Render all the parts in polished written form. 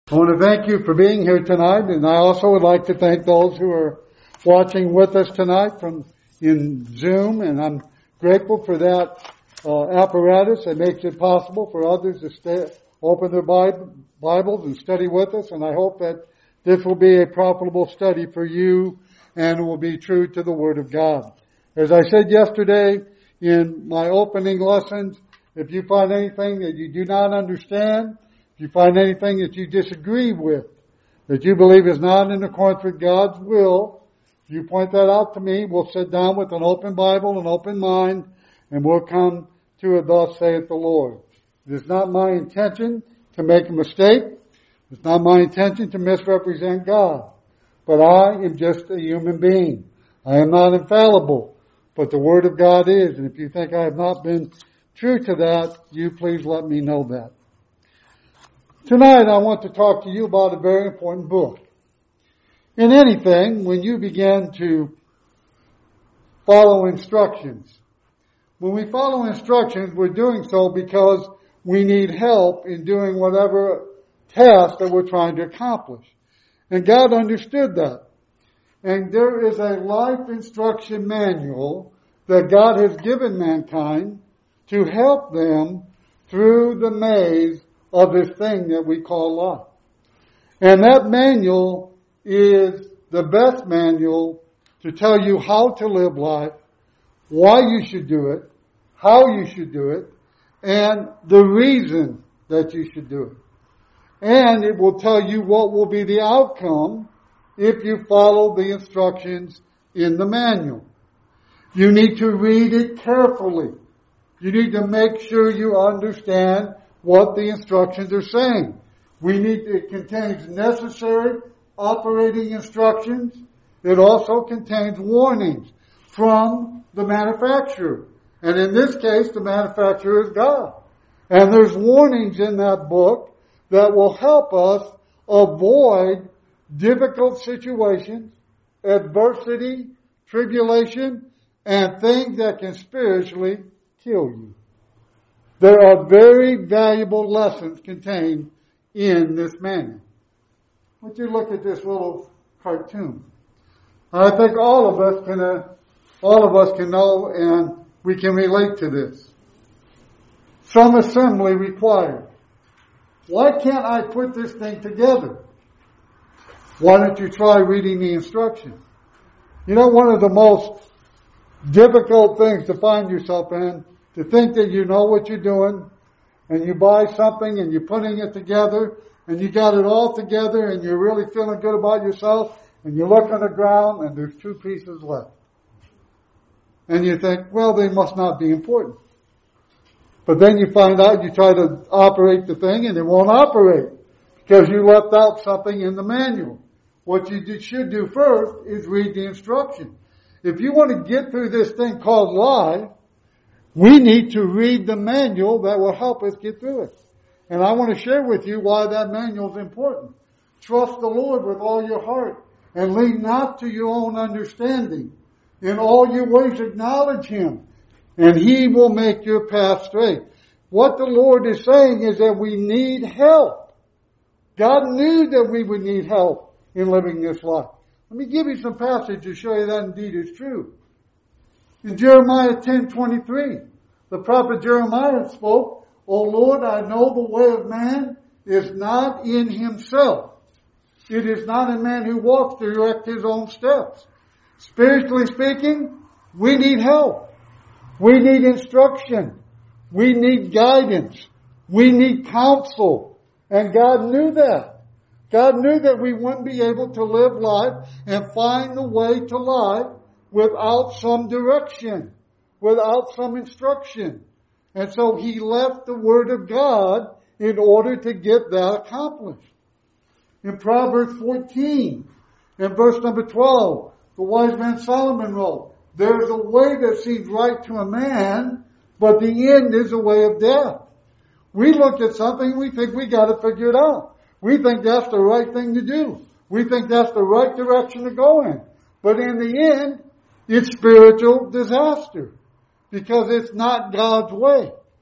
I want to thank you for being here tonight, and I also would like to thank those who are watching with us tonight in Zoom, and I'm grateful for that apparatus that makes it possible for others to open their Bibles and study with us, and I hope that this will be a profitable study for you and will be true to the Word of God. As I said yesterday in my opening lessons, if you find anything that you do not understand, if you find anything that you disagree with, that you believe is not in accordance with God's will, you point that out to me. We'll sit down with an open Bible, an open mind, and we'll come to it, thus saith the Lord. It is not my intention to make a mistake. It's not my intention to misrepresent God. But I am just a human being. I am not infallible. But the Word of God is. And if you think I have not been true to that, you please let me know that. Tonight I want to talk to you about a very important book. In anything, when you begin to follow instructions, when we follow instructions, we're doing so because we need help in doing whatever task that we're trying to accomplish. And God understood that. And there is a life instruction manual that God has given mankind to help them through the maze of this thing that we call life. And that manual is the best manual to tell you how to live life, why you should do it, how you should do it, and the reason that you should do it. And it will tell you what will be the outcome if you follow the instructions in the manual. You need to read it carefully. You need to make sure you understand what the instructions are saying. It contains necessary operating instructions. It also contains warnings from the manufacturer. And in this case, the manufacturer is God. And there's warnings in that book that will help us avoid difficult situations, adversity, tribulation, and things that can spiritually kill you. There are very valuable lessons contained in this manual. I want you to look at this little cartoon. I think all of us can know, and we can relate to this. Some assembly required. Why can't I put this thing together? Why don't you try reading the instructions? You know, one of the most difficult things to find yourself in, to think that you know what you're doing, and you buy something and you're putting it together, and you got it all together, and you're really feeling good about yourself, and you look on the ground and there's 2 pieces left. And you think, well, they must not be important. But then you find out, you try to operate the thing and it won't operate because you left out something in the manual. What you should do first is read the instructions. If you want to get through this thing called life, we need to read the manual that will help us get through it. And I want to share with you why that manual is important. Trust the Lord with all your heart and lean not to your own understanding. In all your ways acknowledge Him, and He will make your path straight. What the Lord is saying is that we need help. God knew that we would need help in living this life. Let me give you some passage to show you that indeed is true. In Jeremiah 10:23, the prophet Jeremiah spoke, O Lord, I know the way of man is not in himself. It is not a man who walks to direct his own steps. Spiritually speaking, we need help. We need instruction. We need guidance. We need counsel. And God knew that. God knew that we wouldn't be able to live life and find the way to life without some direction, without some instruction. And so He left the Word of God in order to get that accomplished. In Proverbs 14, in verse number 12, the wise man Solomon wrote, there is a way that seems right to a man, but the end is a way of death. We look at something, we think we got to figure it out. We think that's the right thing to do. We think that's the right direction to go in. But in the end, it's spiritual disaster because it's not God's way.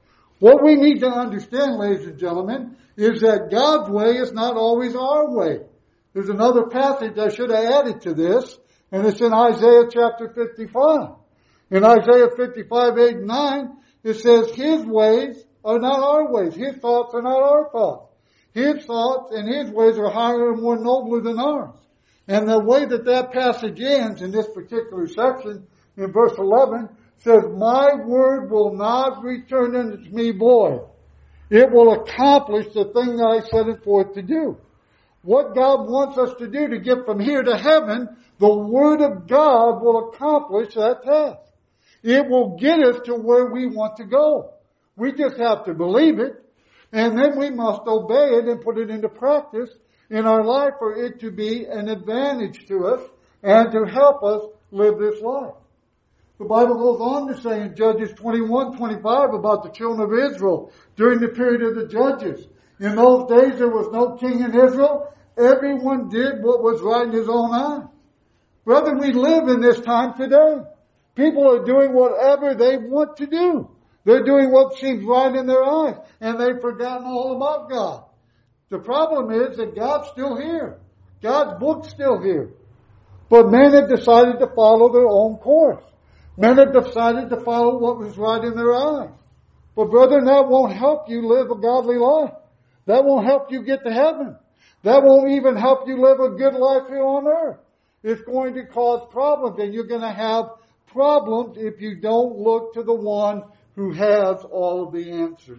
What we need to understand, ladies and gentlemen, is that God's way is not always our way. There's another passage I should have added to this, and it's in Isaiah chapter 55. In Isaiah 55, 8 and 9, it says, His ways are not our ways. His thoughts are not our thoughts. His thoughts and His ways are higher and more nobler than ours. And the way that passage ends in this particular section, in verse 11, says, My word will not return unto me void. It will accomplish the thing that I set it forth to do. What God wants us to do to get from here to heaven, the Word of God will accomplish that task. It will get us to where we want to go. We just have to believe it, and then we must obey it and put it into practice in our life for it to be an advantage to us and to help us live this life. The Bible goes on to say in Judges 21:25 about the children of Israel during the period of the Judges. In those days there was no king in Israel. Everyone did what was right in his own eyes. Brethren, we live in this time today. People are doing whatever they want to do. They're doing what seems right in their eyes, and they've forgotten all about God. The problem is that God's still here. God's book's still here. But men have decided to follow their own course. Men have decided to follow what was right in their eyes. But brethren, that won't help you live a godly life. That won't help you get to heaven. That won't even help you live a good life here on earth. It's going to cause problems, and you're going to have problems if you don't look to the one who has all of the answers.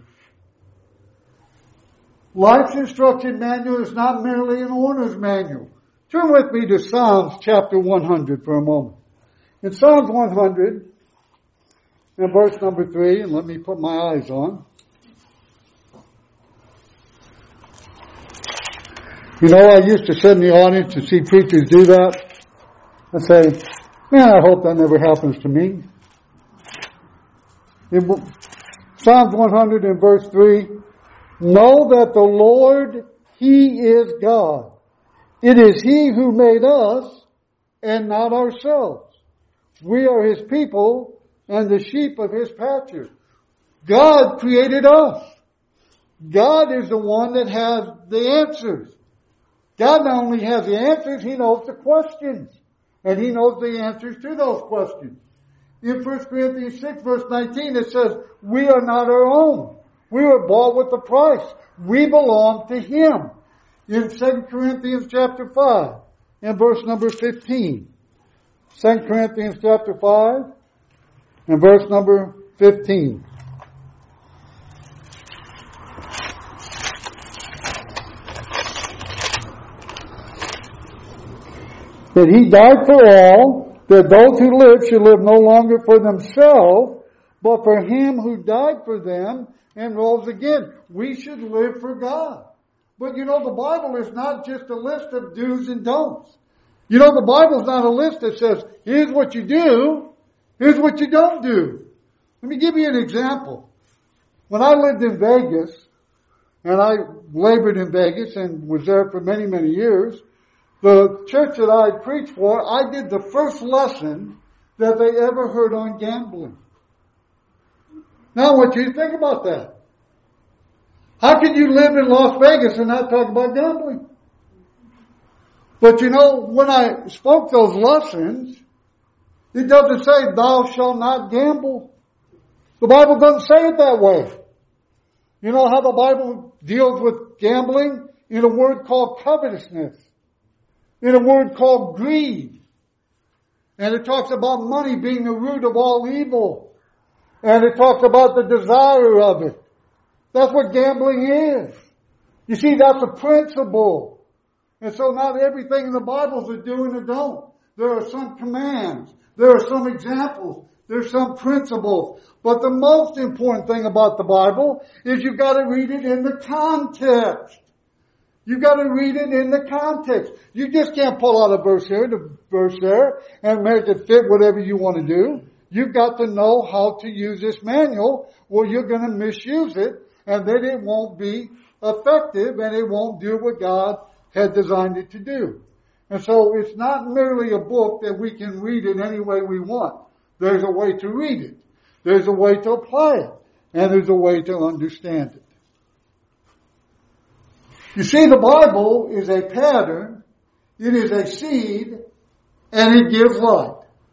Life's instruction manual is not merely an owner's manual. Turn with me to Psalms chapter 100 for a moment. In Psalms 100, in verse number 3, and let me put my eyes on. You know, I used to sit in the audience and see preachers do that. I say, man, I hope that never happens to me. In Psalms 100 in verse 3, know that the Lord, He is God. It is He who made us and not ourselves. We are His people and the sheep of His pasture. God created us. God is the one that has the answers. God not only has the answers, He knows the questions. And He knows the answers to those questions. In 1 Corinthians 6 verse 19 it says, we are not our own. We were bought with a price. We belong to Him. In 2 Corinthians chapter 5 and verse number 15. 2 Corinthians chapter 5 and verse number 15. That He died for all, that those who live should live no longer for themselves, but for Him who died for them and rose again. We should live for God. But you know, the Bible is not just a list of do's and don'ts. You know, the Bible's not a list that says, here's what you do, here's what you don't do. Let me give you an example. When I lived in Vegas, and I labored in Vegas and was there for many, many years, the church that I preached for, I did the first lesson that they ever heard on gambling. Now, what do you think about that? How could you live in Las Vegas and not talk about gambling? But you know, when I spoke those lessons, it doesn't say, thou shalt not gamble. The Bible doesn't say it that way. You know how the Bible deals with gambling? In a word called covetousness. In a word called greed. And it talks about money being the root of all evil. And it talks about the desire of it. That's what gambling is. You see, that's a principle. And so not everything in the Bible is a do and a don't. There are some commands. There are some examples. There's some principles. But the most important thing about the Bible is you've got to read it in the context. You've got to read it in the context. You just can't pull out a verse here and a verse there and make it fit whatever you want to do. You've got to know how to use this manual or you're going to misuse it and then it won't be effective and it won't do what God had designed it to do. And so it's not merely a book that we can read it any way we want. There's a way to read it. There's a way to apply it. and there's a way to understand it. You see, the Bible is a pattern, it is a seed, and it gives light.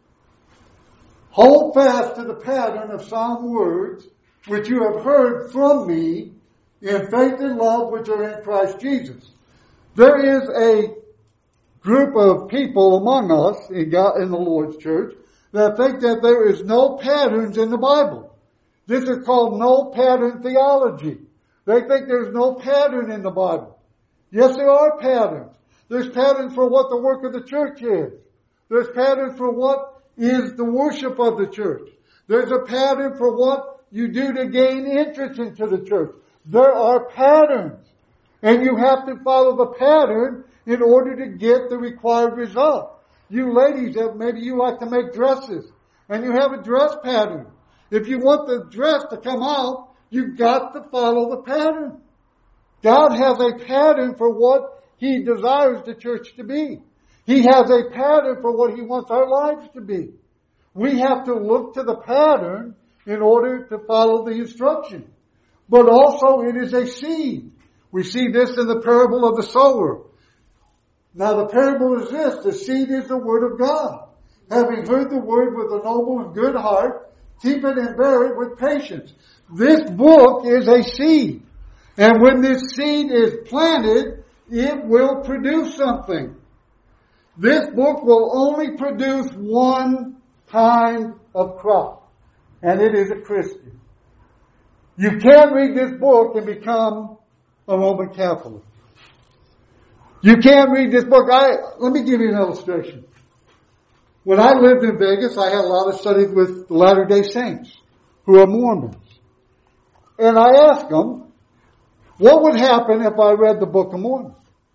Hold fast to the pattern of sound words which you have heard from me in faith and love which are in Christ Jesus. There is a group of people among us in the Lord's church that think that there is no patterns in the Bible. This is called no pattern theology. They think there's no pattern in the Bible. Yes, there are patterns. There's patterns for what the work of the church is. There's patterns for what is the worship of the church. There's a pattern for what you do to gain interest into the church. There are patterns. And you have to follow the pattern in order to get the required result. You ladies, maybe you like to make dresses, and you have a dress pattern. If you want the dress to come out, you've got to follow the pattern. God has a pattern for what He desires the church to be. He has a pattern for what He wants our lives to be. We have to look to the pattern in order to follow the instruction. But also it is a seed. We see this in the parable of the sower. Now the parable is this: the seed is the word of God. Having heard the word with a noble and good heart, keep it and bear it with patience. This book is a seed. And when this seed is planted, it will produce something. This book will only produce one kind of crop. And it is a Christian. You can't read this book and become a Roman Catholic. You can't read this book. Let me give you an illustration. When I lived in Vegas, I had a lot of studies with the Latter-day Saints, who are Mormons. And I asked them, what would happen if I read the Book of Mormon?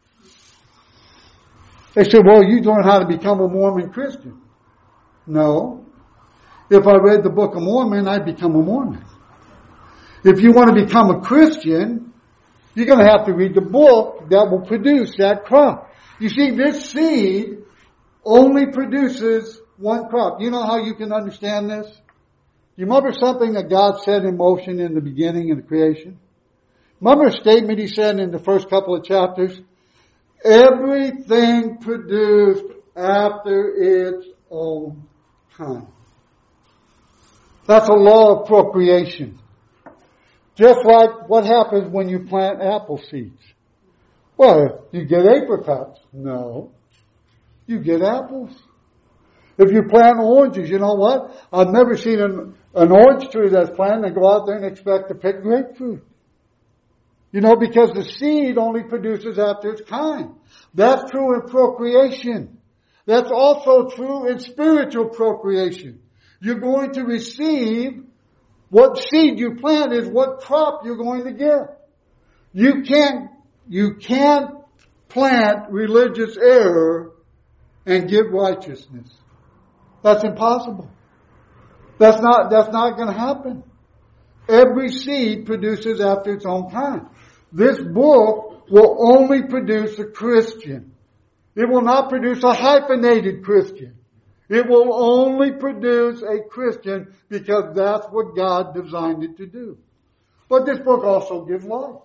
They said, well, you'd learn how to become a Mormon Christian. No. If I read the Book of Mormon, I'd become a Mormon. If you want to become a Christian, you're going to have to read the book that will produce that crop. You see, this seed only produces one crop. You know how you can understand this? You remember something that God set in motion in the beginning of the creation? Remember a statement He said in the first couple of chapters? Everything produced after its own time. That's a law of procreation. Just like what happens when you plant apple seeds. Well, you get apricots. No. You get apples. If you plant oranges, you know what? I've never seen an orange tree that's planted and go out there and expect to pick grapefruit. You know, because the seed only produces after its kind. That's true in procreation. That's also true in spiritual procreation. You're going to receive what seed you plant is what crop you're going to get. You can't plant religious error and give righteousness. That's impossible. That's not going to happen. Every seed produces after its own kind. This book will only produce a Christian. It will not produce a hyphenated Christian. It will only produce a Christian because that's what God designed it to do. But this book also gives life.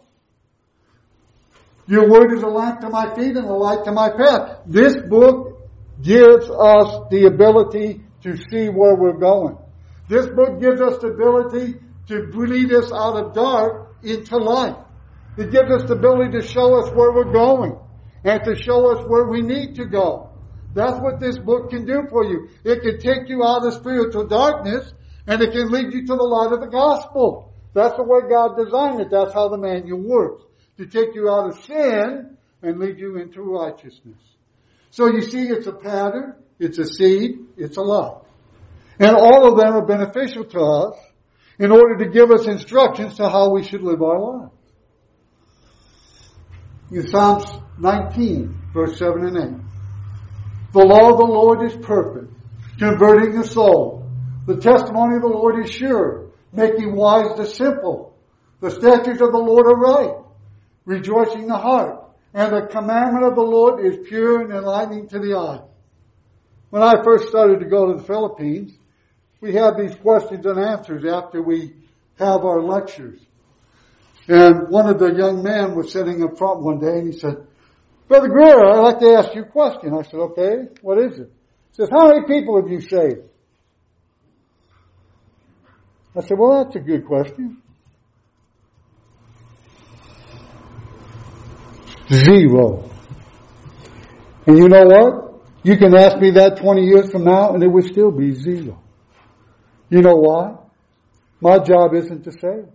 Your word is a lamp to my feet and a light to my path. This book gives us the ability to see where we're going. This book gives us the ability to lead us out of dark into light. It gives us the ability to show us where we're going and to show us where we need to go. That's what this book can do for you. It can take you out of spiritual darkness and it can lead you to the light of the gospel. That's the way God designed it. That's how the manual works. To take you out of sin and lead you into righteousness. So you see, it's a pattern, it's a seed, it's a life. And all of them are beneficial to us in order to give us instructions to how we should live our lives. In Psalms 19, verse 7 and 8. The law of the Lord is perfect, converting the soul. The testimony of the Lord is sure, making wise the simple. The statutes of the Lord are right, rejoicing the heart. And the commandment of the Lord is pure and enlightening to the eye. When I first started to go to the Philippines, we had these questions and answers after we have our lectures. And one of the young men was sitting in front one day and he said, Brother Greer, I'd like to ask you a question. I said, okay, what is it? He says, how many people have you saved? I said, well, that's a good question. 0. And you know what? You can ask me that 20 years from now and it would still be 0. You know why? My job isn't to save.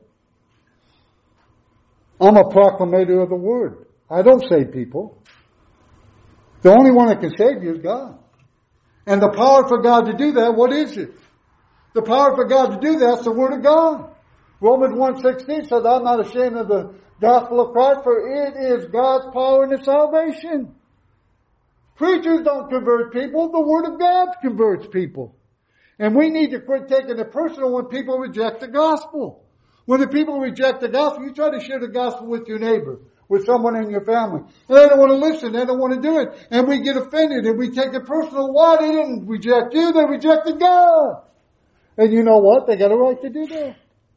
I'm a proclamator of the Word. I don't save people. The only one that can save you is God. And the power for God to do that, what is it? The power for God to do that is the Word of God. Romans 1:16 says, I'm not ashamed of the gospel of Christ, for it is God's power and His salvation. Preachers don't convert people. The Word of God converts people. And we need to quit taking it personal when people reject the gospel. When the people reject the gospel, you try to share the gospel with your neighbor, with someone in your family. And they don't want to listen. They don't want to do it. And we get offended and we take it personal. Why? They didn't reject you. They rejected God. And you know what? They got a right to do that.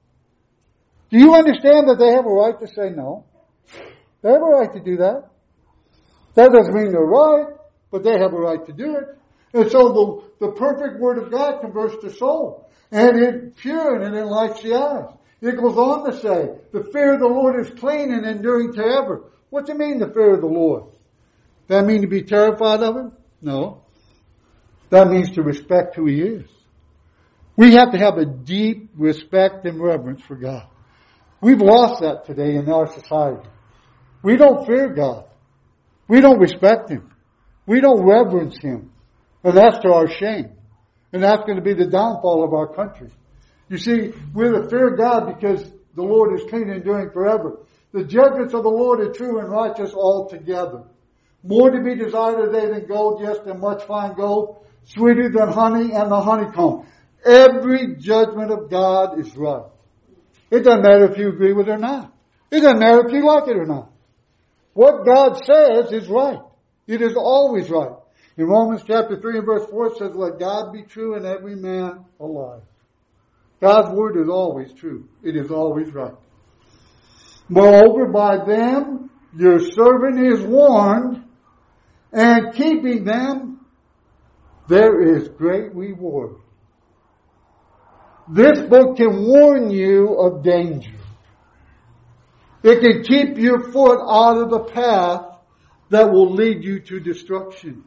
Do you understand that they have a right to say no? They have a right to do that. That doesn't mean they're right, but they have a right to do it. And so the perfect Word of God converts the soul. And it's pure and it enlightens the eyes. It goes on to say, the fear of the Lord is clean and enduring forever. What do you mean, the fear of the Lord? That mean to be terrified of Him? No. That means to respect who He is. We have to have a deep respect and reverence for God. We've lost that today in our society. We don't fear God. We don't respect Him. We don't reverence Him. And that's to our shame. And that's going to be the downfall of our country. You see, we're to fear God because the Lord is clean and enduring forever. The judgments of the Lord are true and righteous altogether. More to be desired are they than gold, yes, than much fine gold, sweeter than honey and the honeycomb. Every judgment of God is right. It doesn't matter if you agree with it or not. It doesn't matter if you like it or not. What God says is right. It is always right. In Romans chapter 3 and verse 4 it says, let God be true and every man a lie. God's word is always true. It is always right. Moreover, by them your servant is warned, and keeping them there is great reward. This book can warn you of danger. It can keep your foot out of the path that will lead you to destruction.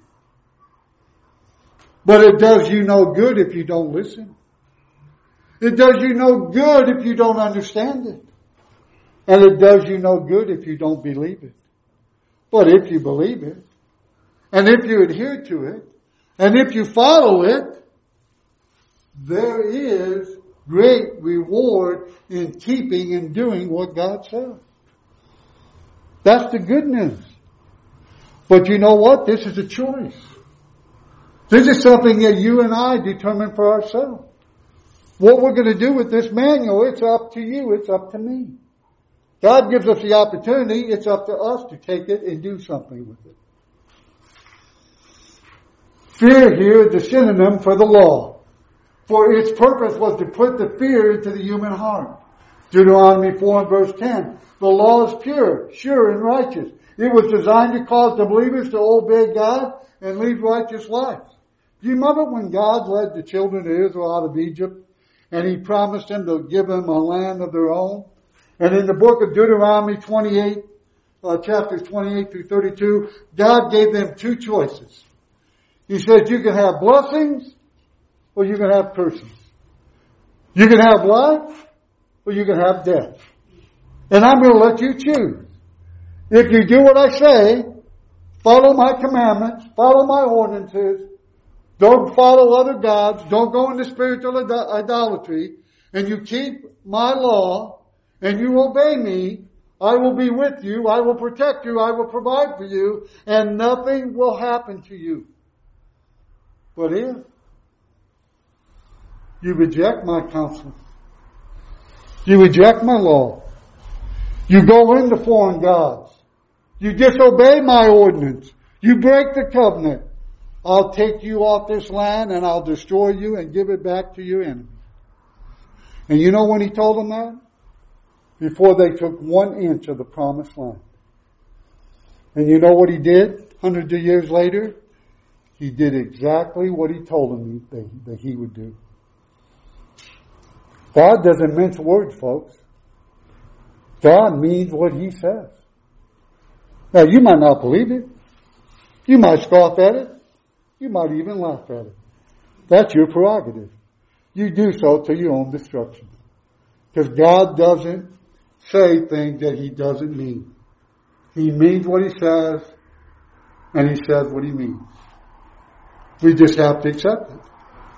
But it does you no good if you don't listen. It does you no good if you don't understand it. And it does you no good if you don't believe it. But if you believe it, and if you adhere to it, and if you follow it, there is great reward in keeping and doing what God says. That's the good news. But you know what? This is a choice. This is something that you and I determine for ourselves. What we're going to do with this manual, it's up to you. It's up to me. God gives us the opportunity. It's up to us to take it and do something with it. Fear here is the synonym for the law. For its purpose was to put the fear into the human heart. Deuteronomy 4 and verse 10. The law is pure, sure, and righteous. It was designed to cause the believers to obey God and lead righteous lives. Do you remember when God led the children of Israel out of Egypt and He promised them to give them a land of their own? And in the book of Deuteronomy 28, chapters 28 through 32, God gave them two choices. He said you can have blessings or you can have curses. You can have life or you can have death. And I'm going to let you choose. If you do what I say, follow my commandments, follow my ordinances, don't follow other gods, don't go into spiritual idolatry, and you keep my law, and you obey me, I will be with you, I will protect you, I will provide for you, and nothing will happen to you. But if you reject my counsel, you reject my law, you go into foreign gods, you disobey my ordinance, you break the covenant, I'll take you off this land and I'll destroy you and give it back to your enemy. And you know when He told them that? Before they took 1 inch of the promised land. And you know what He did hundreds of years later? He did exactly what He told them that He would do. God doesn't mince words, folks. God means what He says. Now, you might not believe it. You might scoff at it. You might even laugh at it. That's your prerogative. You do so to your own destruction. Because God doesn't say things that He doesn't mean. He means what He says, and He says what He means. We just have to accept it.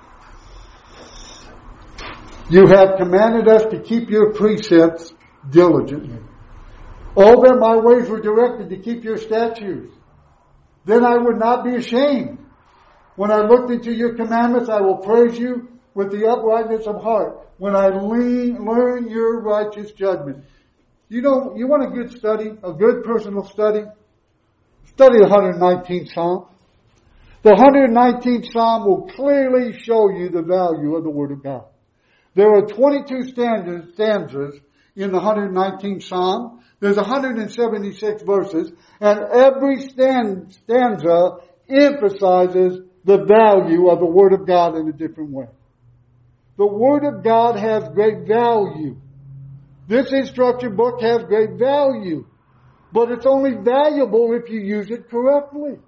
You have commanded us to keep your precepts diligently. Oh, that my ways were directed to keep your statutes. Then I would not be ashamed. When I looked into your commandments, I will praise you with the uprightness of heart. When I learn your righteous judgment. You know, you want a good study, a good personal study? Study the 119th Psalm. The 119th Psalm will clearly show you the value of the Word of God. There are 22 stanzas in the 119th Psalm. There's 176 verses, and every stanza emphasizes the value of the Word of God in a different way. The Word of God has great value. This instruction book has great value, but it's only valuable if you use it correctly.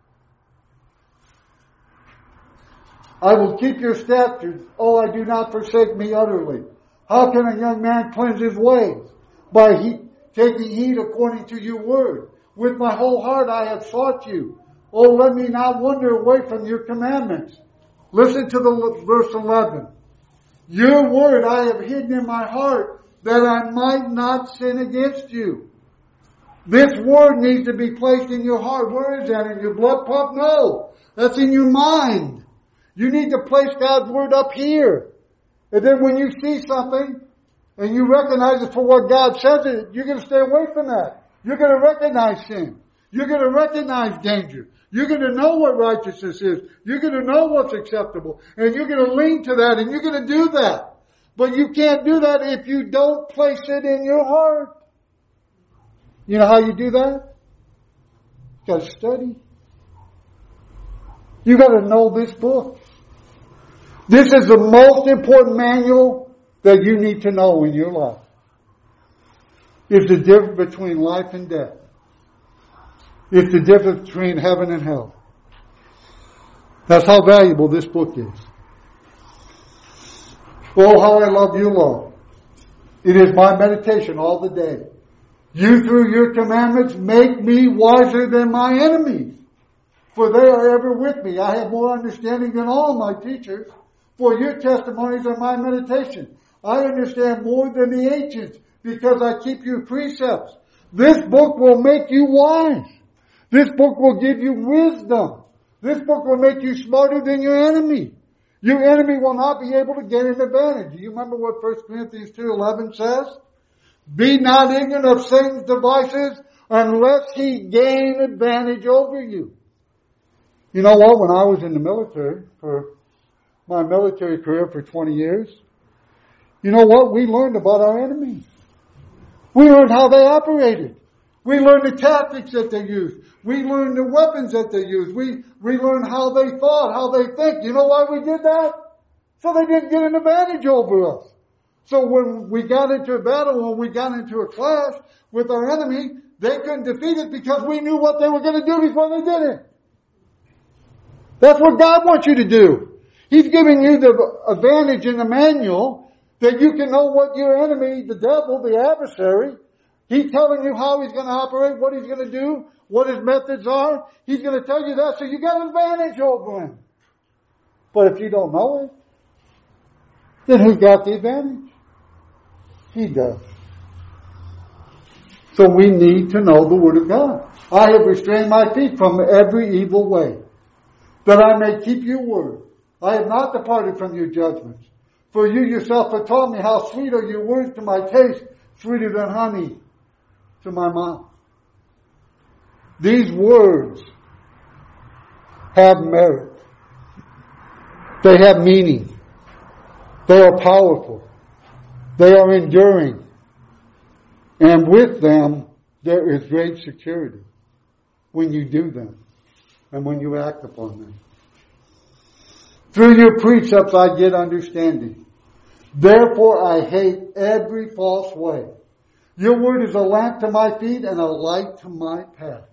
I will keep your statutes. Oh, I do not forsake me utterly. How can a young man cleanse his ways? By taking heed according to your word. With my whole heart I have sought you. Oh, let me not wander away from your commandments. Listen to the verse 11. Your word I have hidden in my heart, that I might not sin against you. This word needs to be placed in your heart. Where is that? In your blood pump? No. That's in your mind. You need to place God's word up here. And then when you see something and you recognize it for what God says it, you're going to stay away from that. You're going to recognize sin. You're going to recognize danger. You're going to know what righteousness is. You're going to know what's acceptable. And you're going to lean to that and you're going to do that. But you can't do that if you don't place it in your heart. You know how you do that? You got to study. You got to know this book. This is the most important manual that you need to know in your life. It's the difference between life and death. It's the difference between heaven and hell. That's how valuable this book is. Oh, how I love you, Lord. It is my meditation all the day. You, through your commandments, make me wiser than my enemies. For they are ever with me. I have more understanding than all my teachers. For your testimonies are my meditation. I understand more than the ancients because I keep your precepts. This book will make you wise. This book will give you wisdom. This book will make you smarter than your enemy. Your enemy will not be able to get an advantage. Do you remember what 1 Corinthians 2:11 says? Be not ignorant of Satan's devices unless he gain advantage over you. You know what? When I was in the military, for my military career for 20 years, you know what? We learned about our enemies. We learned how they operated. We learned the tactics that they used. We learned the weapons that they used. We learned how they thought, how they think. You know why we did that? So they didn't get an advantage over us. So when we got into a battle, when we got into a clash with our enemy, they couldn't defeat it because we knew what they were going to do before they did it. That's what God wants you to do. He's giving you the advantage in the manual that you can know what your enemy, the devil, the adversary, he's telling you how he's going to operate, what he's going to do, what his methods are. He's going to tell you that so you got an advantage over him. But if you don't know it, then who got the advantage? He does. So we need to know the Word of God. I have restrained my feet from every evil way, that I may keep your word. I have not departed from your judgments. For you yourself have taught me how sweet are your words to my taste, sweeter than honey to my mouth. These words have merit. They have meaning. They are powerful. They are enduring. And with them, there is great security when you do them and when you act upon them. Through your precepts I get understanding. Therefore I hate every false way. Your word is a lamp to my feet and a light to my path.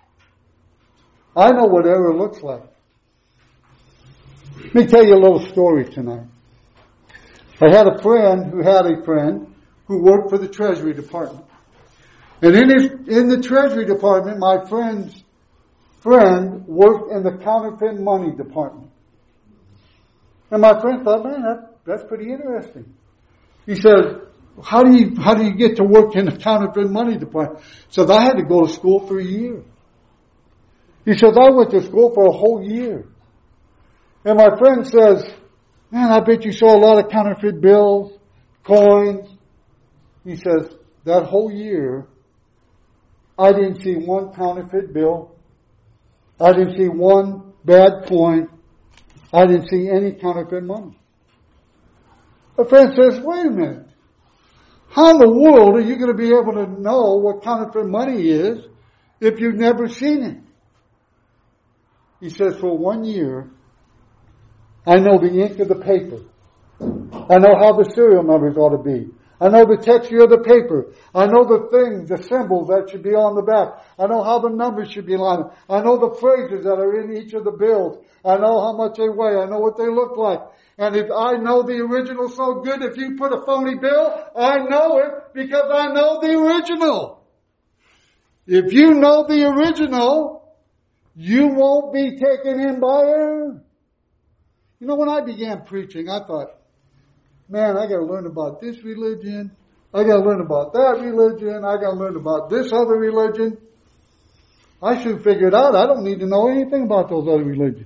I know what error looks like. Let me tell you a little story tonight. I had a friend who worked for the Treasury Department. And in the Treasury Department, my friend's friend worked in the counterfeit money department. And my friend thought, man, that's pretty interesting. He said, how do you get to work in the counterfeit money department? He said, I had to go to school for a year. He says, I went to school for a whole year. And my friend says, man, I bet you saw a lot of counterfeit bills, coins. He says, that whole year, I didn't see one counterfeit bill. I didn't see one bad coin. I didn't see any counterfeit money. My friend says, wait a minute. How in the world are you going to be able to know what counterfeit money is if you've never seen it? He says, for 1 year, I know the ink of the paper. I know how the serial numbers ought to be. I know the texture of the paper. I know the things, the symbols that should be on the back. I know how the numbers should be lined up. I know the phrases that are in each of the bills. I know how much they weigh. I know what they look like. And if I know the original so good, if you put a phony bill, I know it because I know the original. If you know the original, you won't be taken in by error. You know, when I began preaching, I thought, man, I got to learn about this religion. I got to learn about that religion. I got to learn about this other religion. I should figure it out. I don't need to know anything about those other religions.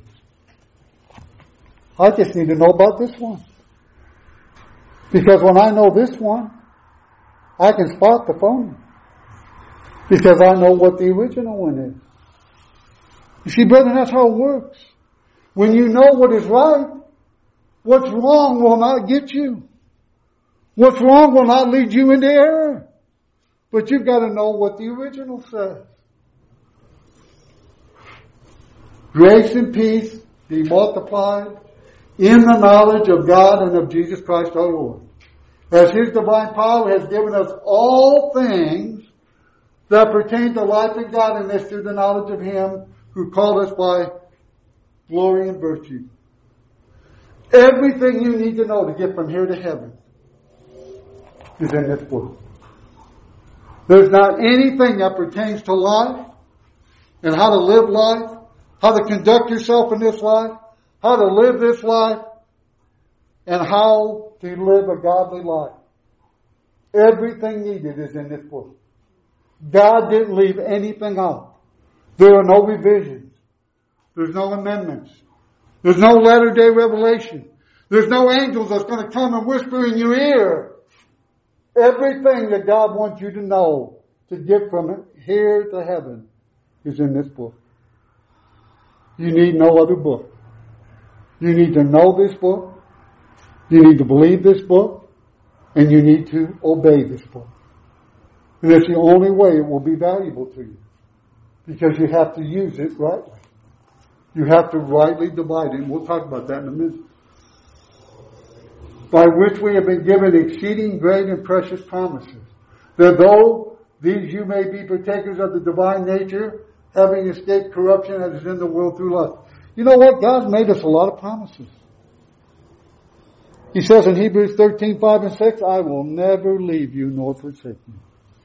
I just need to know about this one. Because when I know this one, I can spot the phony. Because I know what the original one is. You see, brethren, that's how it works. When you know what is right, what's wrong will not get you. What's wrong will not lead you into error. But you've got to know what the original says. Grace and peace be multiplied in the knowledge of God and of Jesus Christ our Lord. As His divine power has given us all things that pertain to life and godliness through the knowledge of Him who called us by glory and virtue. Everything you need to know to get from here to heaven is in this book. There's not anything that pertains to life and how to live life, how to conduct yourself in this life, how to live this life, and how to live a godly life. Everything needed is in this book. God didn't leave anything out. There are no revisions. There's no amendments. There's no latter-day revelation. There's no angels that's going to come and whisper in your ear. Everything that God wants you to know to get from here to heaven is in this book. You need no other book. You need to know this book. You need to believe this book. And you need to obey this book. And it's the only way it will be valuable to you. Because you have to use it rightly. You have to rightly divide it. And we'll talk about that in a minute. By which we have been given exceeding great and precious promises. That though these you may be partakers of the divine nature, having escaped corruption that is in the world through lust. You know what? God's made us a lot of promises. He says in Hebrews 13:5-6, I will never leave you nor forsake you.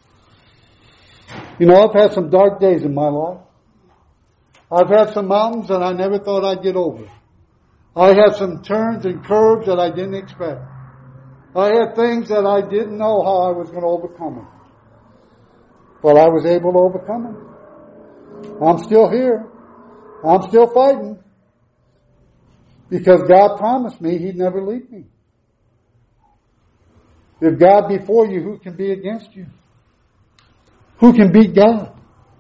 You know, I've had some dark days in my life. I've had some mountains that I never thought I'd get over. I had some turns and curves that I didn't expect. I had things that I didn't know how I was going to overcome them. But I was able to overcome them. I'm still here. I'm still fighting. Because God promised me He'd never leave me. If God be for you, who can be against you? Who can beat God?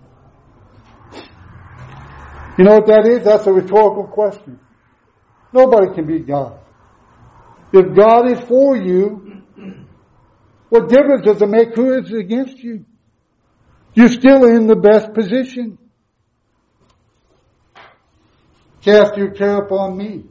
You know what that is? That's a rhetorical question. Nobody can beat God. If God is for you, What difference does it make who is against you? You're still in the best position. Cast your care upon me.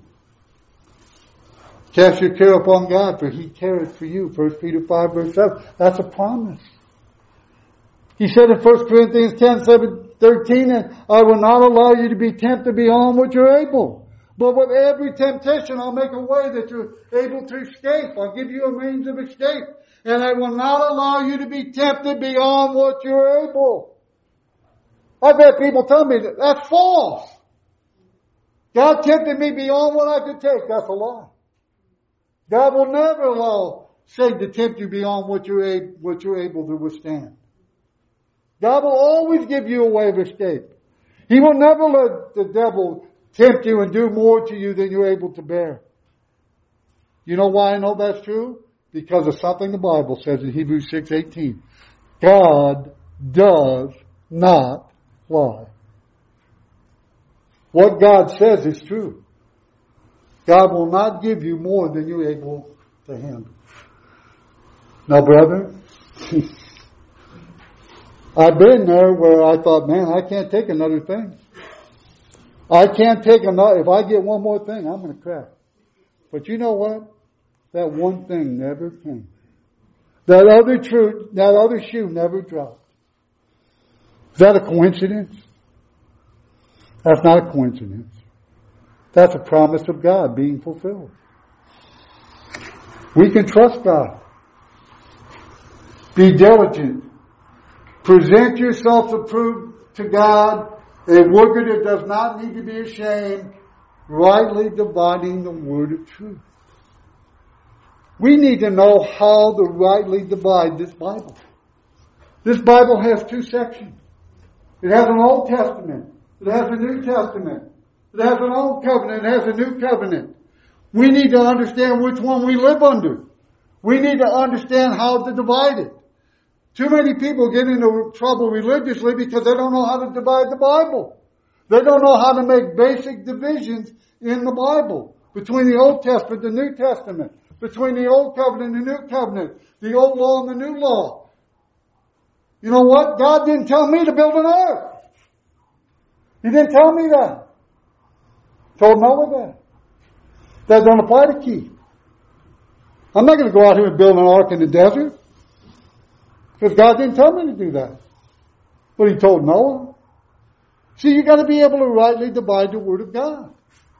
Cast your care upon God, for He careth for you. 1 Peter 5 verse 7. That's a promise. He said in 1 Corinthians 10:13, and I will not allow you to be tempted beyond what you're able. But with every temptation, I'll make a way that you're able to escape. I'll give you a means of escape. And I will not allow you to be tempted beyond what you're able. I've had people tell me that that's false. God tempted me beyond what I could take. That's a lie. God will never allow Satan to tempt you beyond what you're able to withstand. God will always give you a way of escape. He will never let the devil tempt you and do more to you than you're able to bear. You know why I know that's true? Because of something the Bible says in Hebrews 6:18. God does not lie. What God says is true. God will not give you more than you're able to handle. Now, brother, I've been there where I thought, man, I can't take another thing. I can't take another. If I get one more thing, I'm going to crack. But you know what? That one thing never came. That other shoe never dropped. Is that a coincidence? That's not a coincidence. That's a promise of God being fulfilled. We can trust God. Be diligent. Present yourself approved to God, a worker that does not need to be ashamed, rightly dividing the word of truth. We need to know how to rightly divide this Bible. This Bible has two sections. It has an Old Testament. It has a New Testament. It has an Old Covenant. It has a New Covenant. We need to understand which one we live under. We need to understand how to divide it. Too many people get into trouble religiously because they don't know how to divide the Bible. They don't know how to make basic divisions in the Bible between the Old Testament and the New Testament, between the Old Covenant and the New Covenant, the Old Law and the New Law. You know what? God didn't tell me to build an ark. He didn't tell me that. Told Noah that. That don't apply to Keith. I'm not going to go out here and build an ark in the desert. Because God didn't tell me to do that. But He told Noah. See, you got to be able to rightly divide the Word of God.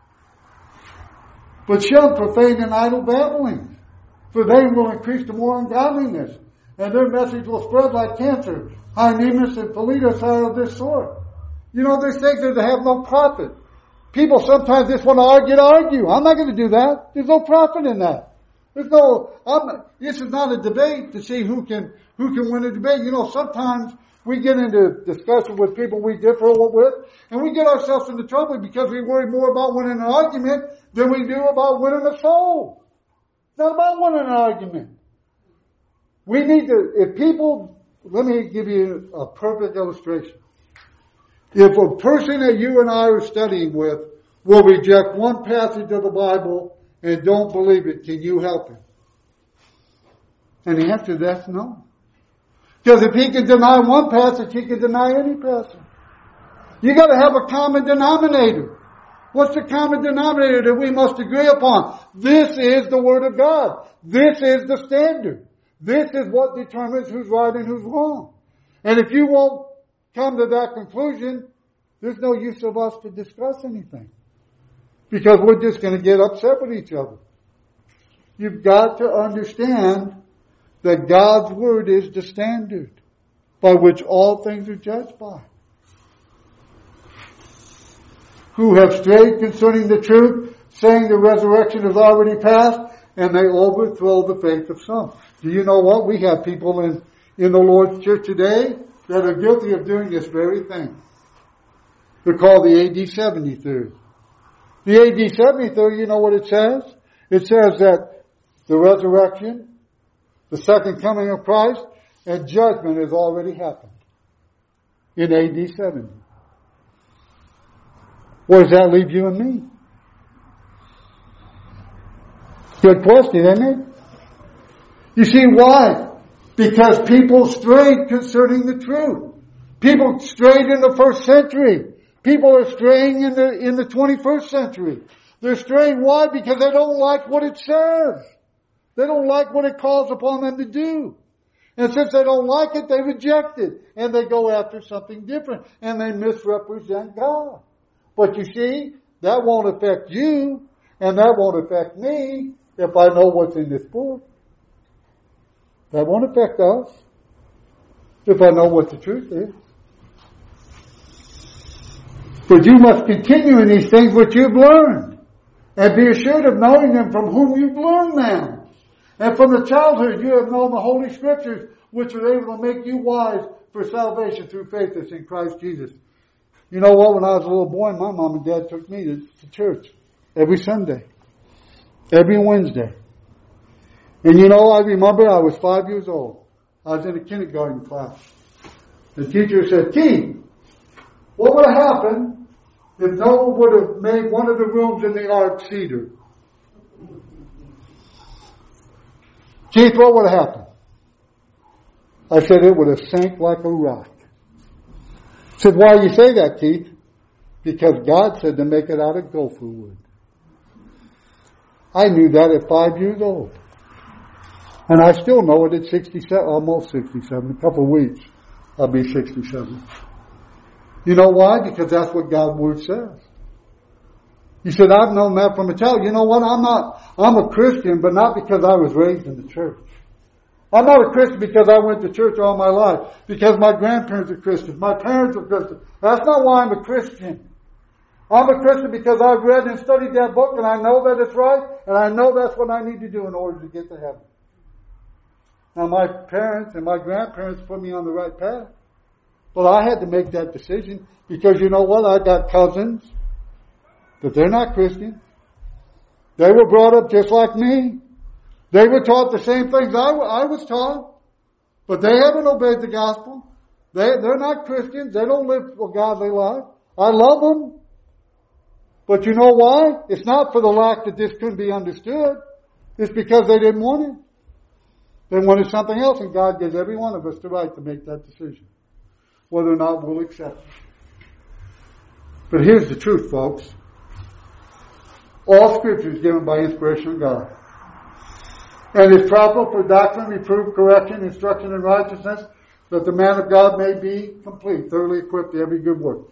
But shun profane and idle babblings, for they will increase to more ungodliness, and their message will spread like cancer. Hymenaeus and Philetus are of this sort. You know, there's things that have no profit. People sometimes just want to argue. I'm not going to do that. There's no profit in that. This is not a debate to see who can win a debate. You know, sometimes we get into discussion with people we differ with, and we get ourselves into trouble because we worry more about winning an argument than we do about winning a soul. It's not about winning an argument. We need to, let me give you a perfect illustration. If a person that you and I are studying with will reject one passage of the Bible and don't believe it, can you help him? And the answer to that's no. Because if he can deny one passage, he can deny any passage. You got to have a common denominator. What's the common denominator that we must agree upon? This is the Word of God. This is the standard. This is what determines who's right and who's wrong. And if you won't come to that conclusion, there's no use of us to discuss anything. Because we're just going to get upset with each other. You've got to understand that God's Word is the standard by which all things are judged by. Who have strayed concerning the truth, saying the resurrection is already past, and they overthrow the faith of some. Do you know what? We have people in the Lord's church today that are guilty of doing this very thing. They're called the AD 70 theory. The AD 70 theory, you know what it says? It says that the resurrection, the second coming of Christ, and judgment has already happened in AD 70. Where does that leave you and me? Good question, isn't it? You see why? Because people strayed concerning the truth. People strayed in the first century. People are straying in the 21st century. They're straying. Why? Because they don't like what it says. They don't like what it calls upon them to do. And since they don't like it, they reject it. And they go after something different. And they misrepresent God. But you see, that won't affect you. And that won't affect me if I know what's in this book. That won't affect us if I know what the truth is. But you must continue in these things which you've learned. And be assured of knowing them from whom you've learned them. And from the childhood you have known the Holy Scriptures, which are able to make you wise for salvation through faith that's in Christ Jesus. You know what? When I was a little boy, my mom and dad took me to church every Sunday, every Wednesday. And you know, I remember I was 5 years old. I was in a kindergarten class. The teacher said, "Keith, what would have happened if Noah would have made one of the rooms in the ark cedar?" Keith, what would have happened? I said, "It would have sank like a rock." He said, "Why do you say that, Keith?" "Because God said to make it out of gopher wood." I knew that at 5 years old. And I still know it at 67, almost 67. A couple of weeks, I'll be 67. You know why? Because that's what God's Word says. He said, "I've known that from a child." You know what? I'm a Christian, but not because I was raised in the church. I'm not a Christian because I went to church all my life. Because my grandparents are Christians. My parents are Christians. That's not why I'm a Christian. I'm a Christian because I've read and studied that book and I know that it's right and I know that's what I need to do in order to get to heaven. Now my parents and my grandparents put me on the right path. But I had to make that decision because you know what? I got cousins that they're not Christian. They were brought up just like me. They were taught the same things I was taught. But they haven't obeyed the gospel. They're not Christians. They don't live a godly life. I love them. But you know why? It's not for the lack that this couldn't be understood. It's because they didn't want it. They wanted something else, and God gives every one of us the right to make that decision, whether or not we'll accept it. But here's the truth, folks. All Scripture is given by inspiration of God, and is proper for doctrine, reproof, correction, instruction in righteousness, that the man of God may be complete, thoroughly equipped to every good work.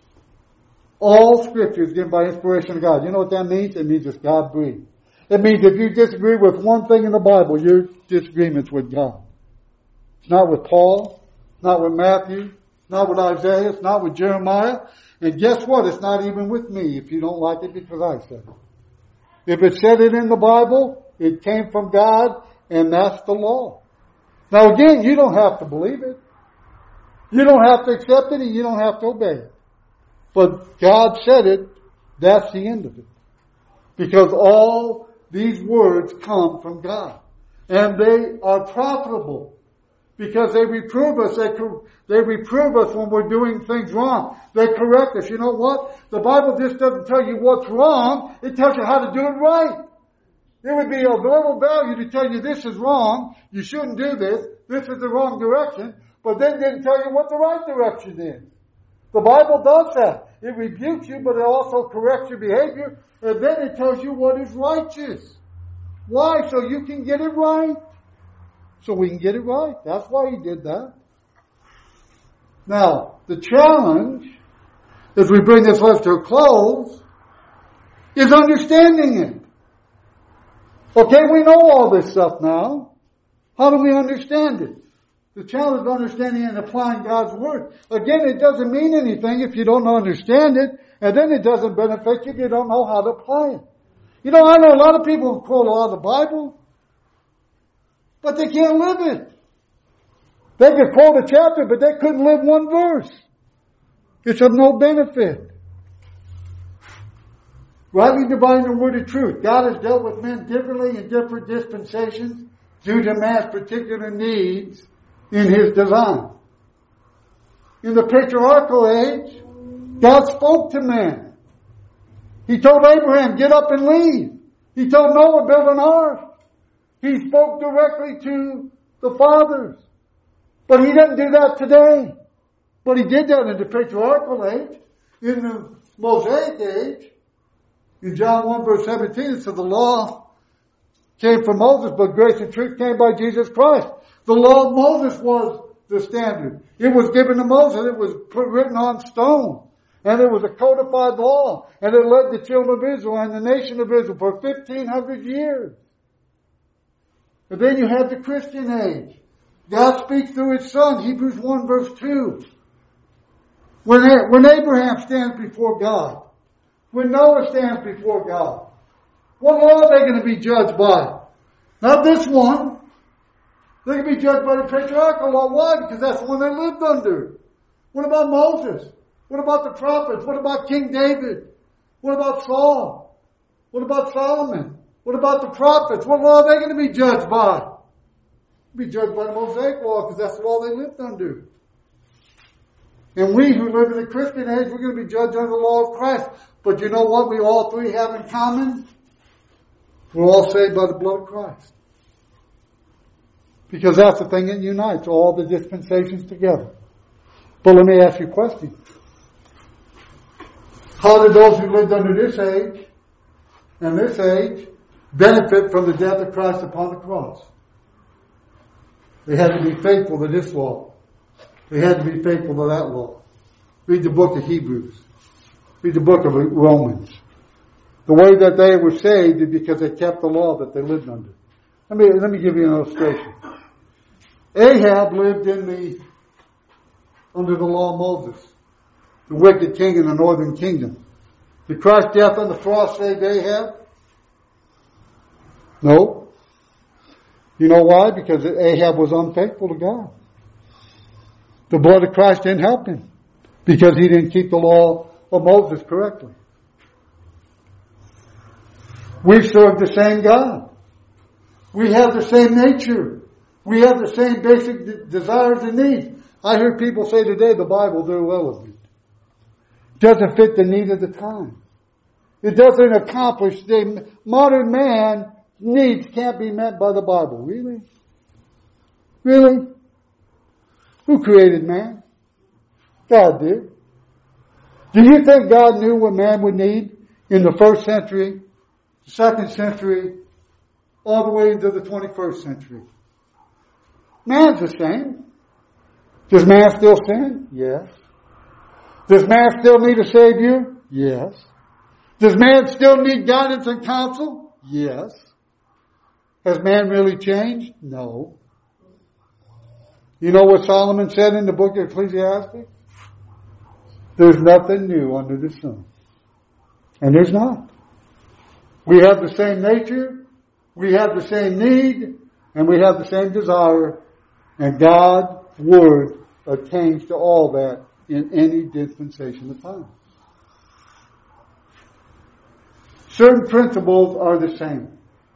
All Scripture is given by inspiration of God. You know what that means? It means it's God-breathed. It means if you disagree with one thing in the Bible, your disagreement's with God. It's not with Paul, it's not with Matthew, it's not with Isaiah, it's not with Jeremiah. And guess what? It's not even with me if you don't like it because I said it. If it said it in the Bible, it came from God, and that's the law. Now again, you don't have to believe it. You don't have to accept it, and you don't have to obey it. But God said it, that's the end of it. Because all these words come from God. And they are profitable. Because they reprove us. They reprove us when we're doing things wrong. They correct us. You know what? The Bible just doesn't tell you what's wrong. It tells you how to do it right. It would be of little value to tell you this is wrong. You shouldn't do this. This is the wrong direction. But then it didn't tell you what the right direction is. The Bible does that. It rebukes you, but it also corrects your behavior. And then it tells you what is righteous. Why? So you can get it right. So we can get it right. That's why he did that. Now, the challenge, as we bring this lesson to a close, is understanding it. Okay, we know all this stuff now. How do we understand it? The challenge is understanding and applying God's Word. Again, it doesn't mean anything if you don't understand it, and then it doesn't benefit you if you don't know how to apply it. You know, I know a lot of people who quote a lot of the Bible, but they can't live it. They could quote a chapter, but they couldn't live one verse. It's of no benefit. Rightly dividing the word of truth. God has dealt with men differently in different dispensations due to man's particular needs in His design. In the patriarchal age, God spoke to man. He told Abraham, get up and leave. He told Noah, build an ark. He spoke directly to the fathers. But He doesn't do that today. But He did that in the patriarchal age, in the Mosaic age. In John 1 verse 17 it said the law came from Moses, but grace and truth came by Jesus Christ. The law of Moses was the standard. It was given to Moses. It was written on stone. And it was a codified law. And it led the children of Israel and the nation of Israel for 1,500 years. But then you have the Christian age. God speaks through His Son, Hebrews 1 verse 2. When Abraham stands before God, when Noah stands before God, what law are they going to be judged by? Not this one. They're going to be judged by the patriarchal law. Why? Because that's the one they lived under. What about Moses? What about the prophets? What about King David? What about Saul? What about Solomon? What about the prophets? What law are they going to be judged by? Be judged by the Mosaic law because that's the law they lived under. And we who live in the Christian age, we're going to be judged under the law of Christ. But you know what we all three have in common? We're all saved by the blood of Christ. Because that's the thing that unites all the dispensations together. But let me ask you a question. How did those who lived under this age and this age benefit from the death of Christ upon the cross? They had to be faithful to this law. They had to be faithful to that law. Read the book of Hebrews. Read the book of Romans. The way that they were saved is because they kept the law that they lived under. Let me give you an illustration. Ahab lived under the law of Moses, the wicked king in the northern kingdom. Did Christ's death on the cross save Ahab? No. You know why? Because Ahab was unfaithful to God. The blood of Christ didn't help him because he didn't keep the law of Moses correctly. We serve the same God. We have the same nature. We have the same basic desires and needs. I hear people say today the Bible's irrelevant. It doesn't fit the need of the time. It doesn't accomplish the modern man needs can't be met by the Bible. Really? Really? Who created man? God did. Do you think God knew what man would need in the first century, the second century, all the way into the 21st century? Man's the same. Does man still sin? Yes. Does man still need a Savior? Yes. Does man still need guidance and counsel? Yes. Has man really changed? No. You know what Solomon said in the book of Ecclesiastes? There's nothing new under the sun. And there's not. We have the same nature, we have the same need, and we have the same desire, and God's Word attains to all that in any dispensation of time. Certain principles are the same.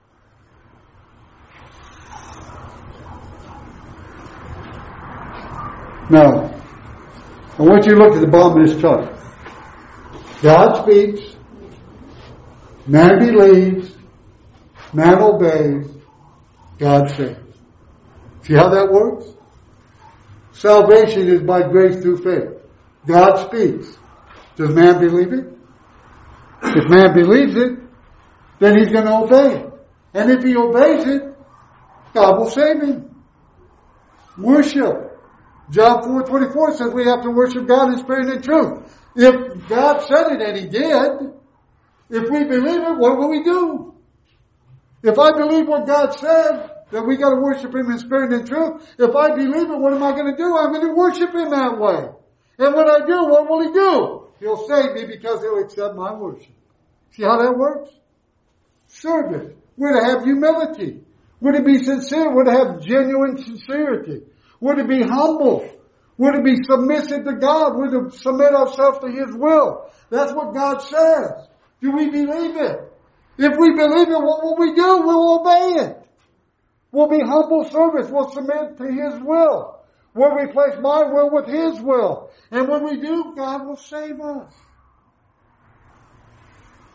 Now, I want you to look at the bottom of this chart. God speaks, man believes, man obeys, God saves. See how that works? Salvation is by grace through faith. God speaks. Does man believe it? If man believes it, then he's going to obey it. And if he obeys it, God will save him. Worship. John 4:24 says we have to worship God in spirit and in truth. If God said it and He did, if we believe it, what will we do? If I believe what God said, that we got to worship Him in spirit and in truth, if I believe it, what am I going to do? I'm going to worship Him that way. And when I do, what will He do? He'll save me because He'll accept my worship. See how that works? Service. We're to have humility. We're to be sincere. We're to have genuine sincerity. We're to be humble. We're to be submissive to God. We're to submit ourselves to His will. That's what God says. Do we believe it? If we believe it, what will we do? We'll obey it. We'll be humble service. We'll submit to His will. We'll replace my will with His will. And when we do, God will save us.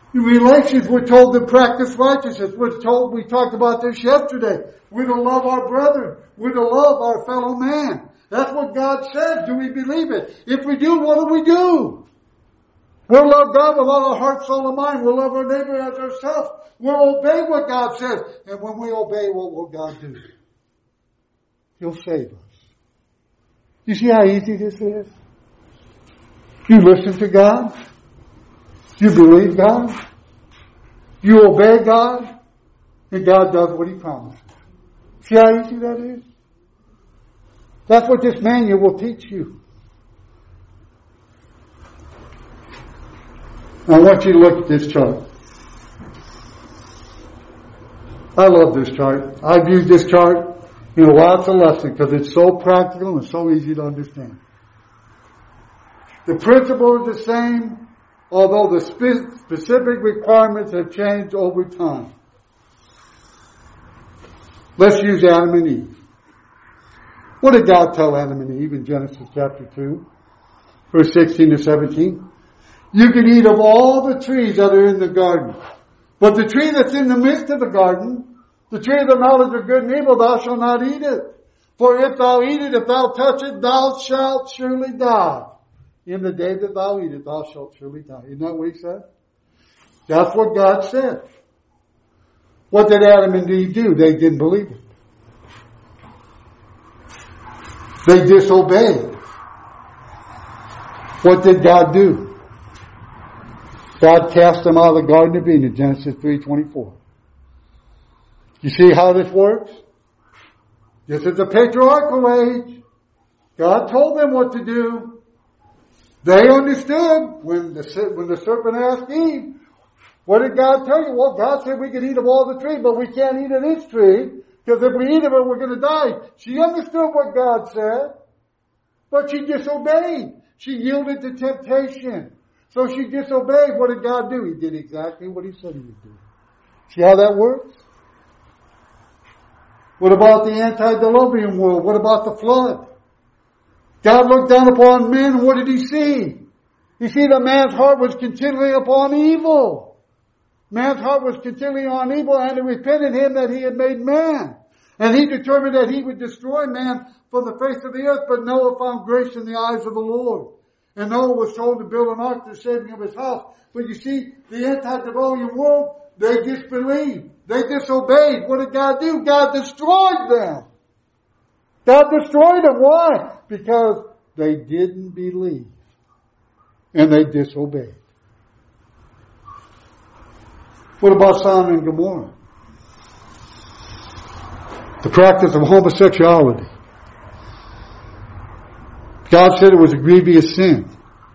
In relations, we're told to practice righteousness. We talked about this yesterday. We're to love our brethren. We're to love our fellow man. That's what God says. Do we believe it? If we do, what do we do? We'll love God with all our heart, soul, and mind. We'll love our neighbor as ourselves. We'll obey what God says. And when we obey, what will God do? He'll save us. You see how easy this is? You listen to God. You believe God. You obey God. And God does what He promises. See how easy that is? That's what this manual will teach you. I want you to look at this chart. I love this chart. I've used this chart in lots of lessons because it's so practical and so easy to understand. The principle is the same, although the specific requirements have changed over time. Let's use Adam and Eve. What did God tell Adam and Eve in Genesis chapter 2, verse 16 to 17? You can eat of all the trees that are in the garden. But the tree that's in the midst of the garden, the tree of the knowledge of good and evil, thou shalt not eat it. For if thou eat it, if thou touch it, thou shalt surely die. In the day that thou eat it, thou shalt surely die. Isn't that what He said? That's what God said. What did Adam and Eve do? They didn't believe it. They disobeyed. What did God do? God cast them out of the Garden of Eden, Genesis 3:24. You see how this works? This is the patriarchal age. God told them what to do. They understood when the serpent asked Eve, what did God tell you? Well, God said we could eat of all the tree, but we can't eat of this tree, because if we eat of it, we're going to die. She understood what God said, but she disobeyed. She yielded to temptation. So she disobeyed. What did God do? He did exactly what He said He would do. See how that works? What about the antediluvian world? What about the flood? God looked down upon men, and what did He see? He see that man's heart was continually upon evil. Man's heart was continually on evil, and He repented Him that He had made man. And He determined that He would destroy man from the face of the earth, but Noah found grace in the eyes of the Lord. And Noah was told to build an ark to the saving of his house. But you see, the antediluvian world, they disbelieved. They disobeyed. What did God do? God destroyed them. God destroyed them. Why? Because they didn't believe. And they disobeyed. What about Sodom and Gomorrah? The practice of homosexuality. God said it was a grievous sin.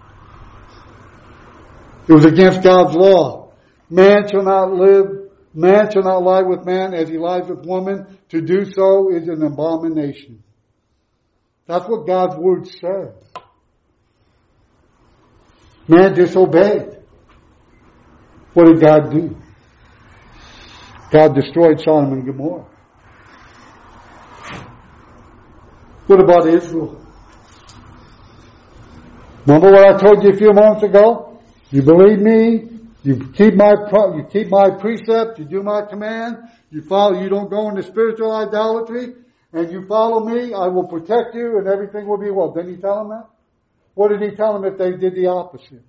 It was against God's law. Man shall not lie with man as he lies with woman. To do so is an abomination. That's what God's word says. Man disobeyed. What did God do? God destroyed Sodom and Gomorrah. What about Israel? Remember what I told you a few moments ago? You believe me, you keep my precept, you do my command, you don't go into spiritual idolatry, and you follow me, I will protect you, and everything will be well. Didn't He tell them that? What did He tell them if they did the opposite?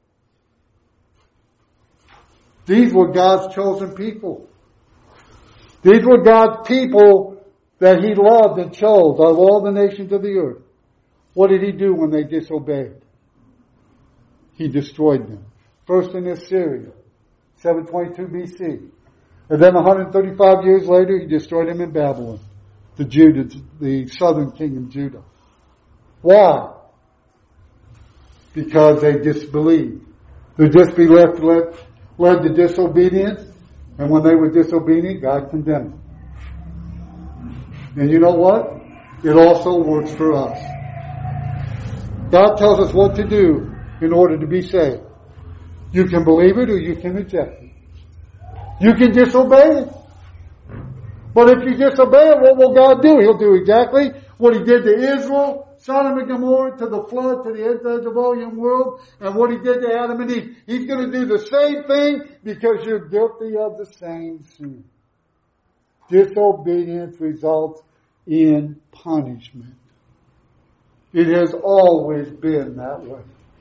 These were God's chosen people. These were God's people that He loved and chose out of all the nations of the earth. What did He do when they disobeyed? He destroyed them. First in Assyria, 722 BC. And then 135 years later, He destroyed them in Babylon, the southern kingdom, Judah. Why? Because they disbelieved. Their disbelief led to disobedience, and when they were disobedient, God condemned them. And you know what? It also works for us. God tells us what to do in order to be saved. You can believe it or you can reject it. You can disobey it. But if you disobey it, what will God do? He'll do exactly what He did to Israel Sodom and Gomorrah, to the flood, to the antediluvian world, and what He did to Adam and Eve. He's going to do the same thing because you're guilty of the same sin. Disobedience results in punishment. It has always been that way.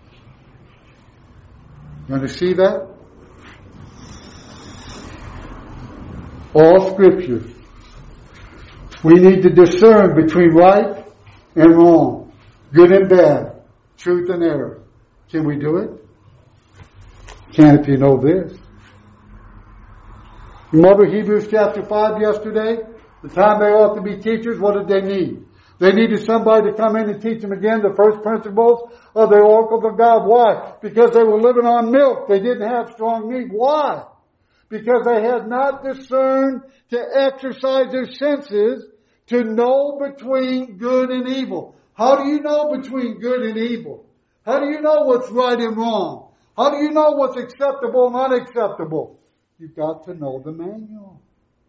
You want to see that? All Scripture. We need to discern between right and wrong, good and bad, truth and error. Can we do it? Can if you know this. Remember Hebrews chapter 5 yesterday? The time they ought to be teachers, what did they need? They needed somebody to come in and teach them again the first principles of the oracles of God. Why? Because they were living on milk. They didn't have strong meat. Why? Because they had not discerned to exercise their senses to know between good and evil. How do you know between good and evil? How do you know what's right and wrong? How do you know what's acceptable and unacceptable? You've got to know the manual.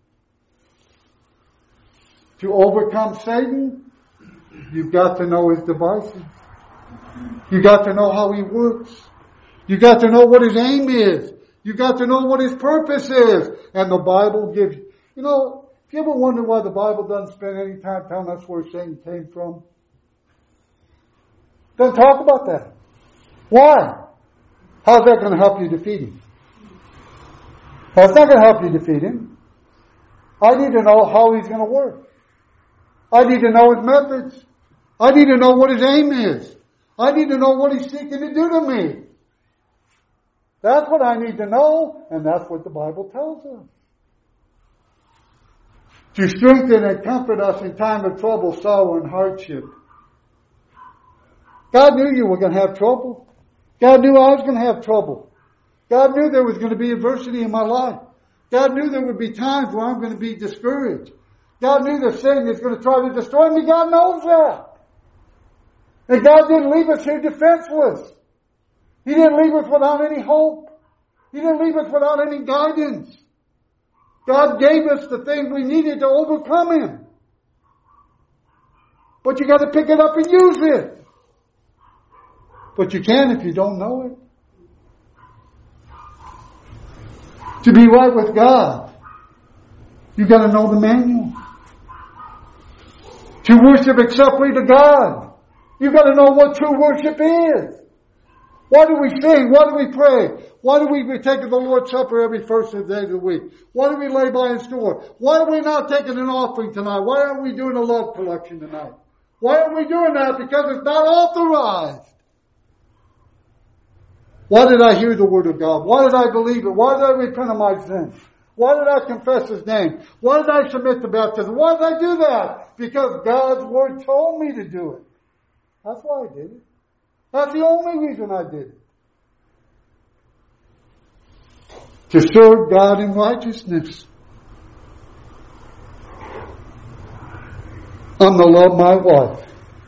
To overcome Satan, you've got to know his devices. You've got to know how he works. You've got to know what his aim is. You've got to know what his purpose is. And the Bible gives you. You know, if you ever wonder why the Bible doesn't spend any time telling us where Satan came from, doesn't talk about that. Why? How's that going to help you defeat him? That's not going to help you defeat him. I need to know how he's going to work. I need to know his methods. I need to know what his aim is. I need to know what he's seeking to do to me. That's what I need to know, and that's what the Bible tells us. To strengthen and comfort us in time of trouble, sorrow, and hardship. God knew you were going to have trouble. God knew I was going to have trouble. God knew there was going to be adversity in my life. God knew there would be times where I'm going to be discouraged. God knew that Satan is going to try to destroy me. God knows that. And God didn't leave us here defenseless. He didn't leave us without any hope. He didn't leave us without any guidance. God gave us the things we needed to overcome him. But you got to pick it up and use it. But you can if you don't know it. To be right with God, you got to know the manual. To worship acceptably to God, you got to know what true worship is. Why do we sing? Why do we pray? Why do we take the Lord's Supper every first day of the week? Why do we lay by in store? Why are we not taking an offering tonight? Why aren't we doing a love collection tonight? Why aren't we doing that? Because it's not authorized. Why did I hear the Word of God? Why did I believe it? Why did I repent of my sins? Why did I confess His name? Why did I submit to baptism? Why did I do that? Because God's Word told me to do it. That's why I did it. That's the only reason I did it. To serve God in righteousness. I'm to love my wife.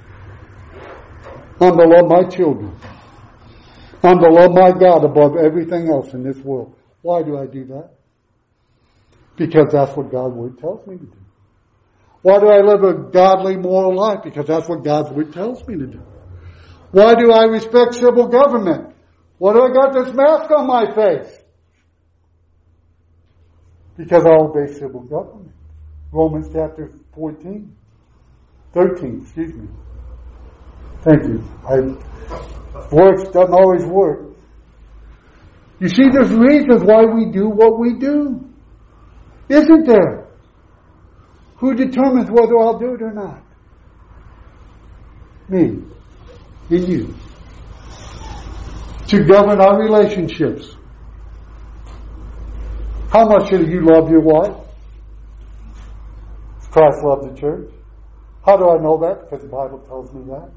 I'm to love my children. I'm to love my God above everything else in this world. Why do I do that? Because that's what God's Word tells me to do. Why do I live a godly, moral life? Because that's what God's Word tells me to do. Why do I respect civil government? Why do I got this mask on my face? Because I obey civil government. Romans chapter 13, excuse me. Thank you. Works doesn't always work. You see, there's reasons why we do what we do. Isn't there? Who determines whether I'll do it or not? Me. And you. To govern our relationships. How much should you love your wife? Christ loved the church. How do I know that? Because the Bible tells me that.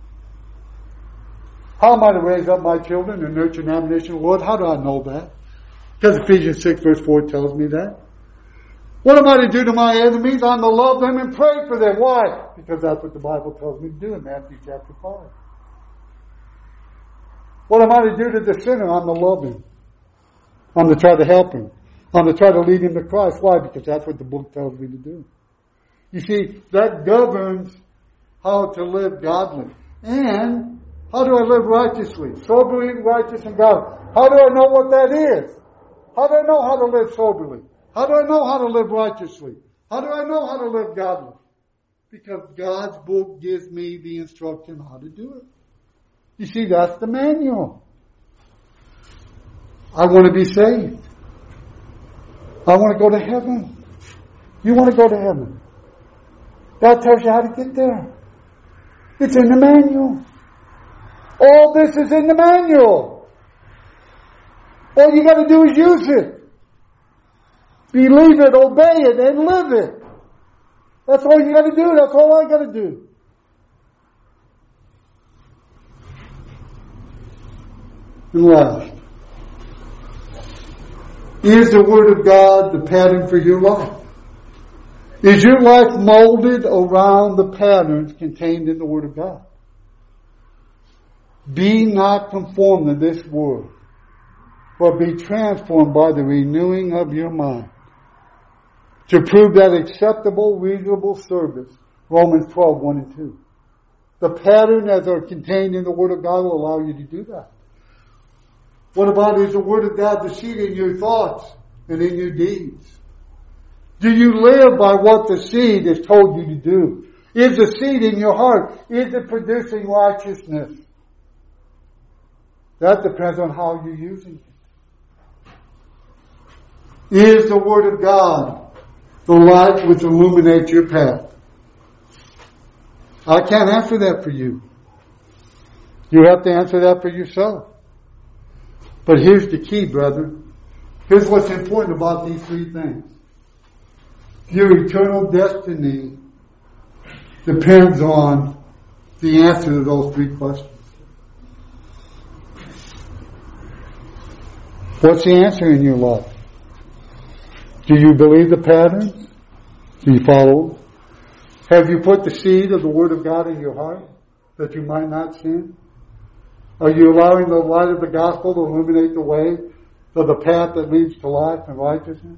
How am I to raise up my children and nurture and admonition of the Lord? How do I know that? Because Ephesians 6 verse 4 tells me that. What am I to do to my enemies? I'm to love them and pray for them. Why? Because that's what the Bible tells me to do in Matthew chapter 5. What am I to do to the sinner? I'm to love him. I'm to try to help him. I'm to try to lead him to Christ. Why? Because that's what the book tells me to do. You see, that governs how to live godly. And how do I live righteously? Soberly, righteous, and godly. How do I know what that is? How do I know how to live soberly? How do I know how to live righteously? How do I know how to live godly? Because God's book gives me the instruction how to do it. You see, that's the manual. I want to be saved. I want to go to heaven. You want to go to heaven. God tells you how to get there. It's in the manual. All this is in the manual. All you got to do is use it. Believe it, obey it, and live it. That's all you got to do. That's all I got to do. And last, is the Word of God the pattern for your life? Is your life molded around the patterns contained in the Word of God? Be not conformed to this world, but be transformed by the renewing of your mind, to prove that acceptable, reasonable service. Romans 12, 1 and 2. The pattern as are contained in the Word of God will allow you to do that. What about, is the Word of God the seed in your thoughts and in your deeds? Do you live by what the seed has told you to do? Is the seed in your heart, is it producing righteousness? That depends on how you're using it. Is the Word of God the light which illuminates your path? I can't answer that for you. You have to answer that for yourself. But here's the key, brother. Here's what's important about these three things. Your eternal destiny depends on the answer to those three questions. What's the answer in your life? Do you believe the patterns? Do you follow? Have you put the seed of the Word of God in your heart that you might not sin? Are you allowing the light of the gospel to illuminate the way to the path that leads to life and righteousness?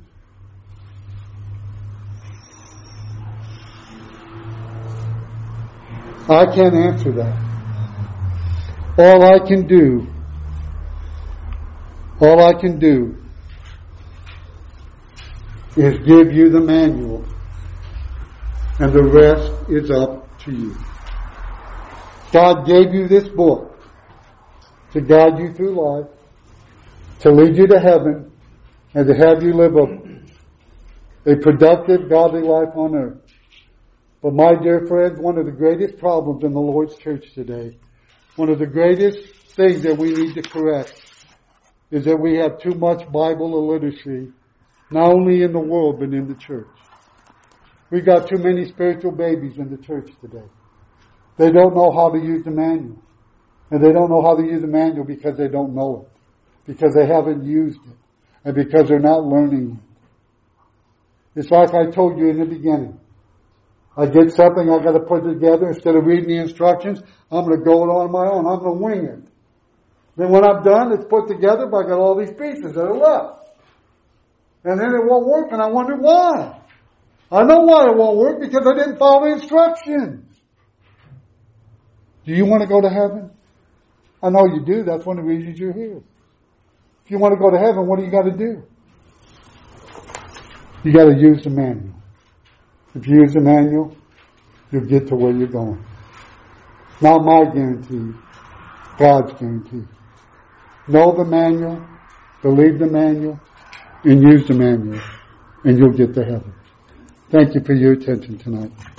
I can't answer that. All I can do is give you the manual, and the rest is up to you. God gave you this book to guide you through life, to lead you to heaven, and to have you live a productive, godly life on earth. But my dear friends, one of the greatest problems in the Lord's church today, one of the greatest things that we need to correct, is that we have too much Bible illiteracy, not only in the world, but in the church. We've got too many spiritual babies in the church today. They don't know how to use the manual. And they don't know how to use the manual because they don't know it. Because they haven't used it. And because they're not learning it. It's like I told you in the beginning. I get something I got to put together. Instead of reading the instructions, I'm going to go it on my own. I'm going to wing it. Then when I'm done, it's put together, but I got all these pieces that are left. And then it won't work, and I wonder why. I know why it won't work, because I didn't follow the instructions. Do you want to go to heaven? I know you do. That's one of the reasons you're here. If you want to go to heaven, what do you got to do? You got to use the manual. If you use the manual, you'll get to where you're going. Not my guarantee, God's guarantee. Know the manual, believe the manual, and use the manual, and you'll get to heaven. Thank you for your attention tonight.